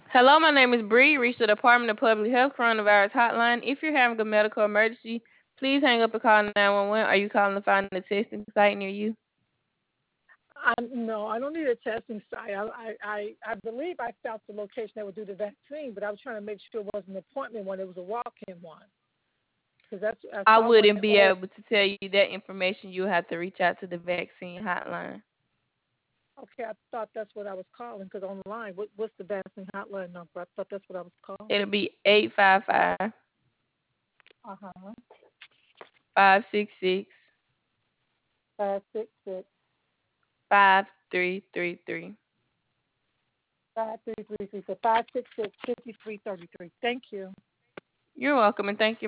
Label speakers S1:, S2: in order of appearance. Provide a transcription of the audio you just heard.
S1: Hello, my name is Bree. Reach the Department of Public Health Coronavirus Hotline. If you're having a medical emergency, please hang up and call 911. Are you calling to find a testing site near you?
S2: No, I don't need a testing site. I believe I found the location that would do the vaccine, but I was trying to make sure it was an appointment one. It was a walk-in one because I
S1: I
S2: saw one
S1: wouldn't
S2: that
S1: be able to tell you that information. You have to reach out to the vaccine hotline.
S2: Okay, I thought that's what I was calling because online, what's the vaccine hotline number? I thought that's what I was calling.
S1: It'll be 855
S2: Uh-huh.
S1: 566
S2: 566
S1: 5333.
S2: 5333. So 566 5333. Thank you.
S1: You're welcome, and thank you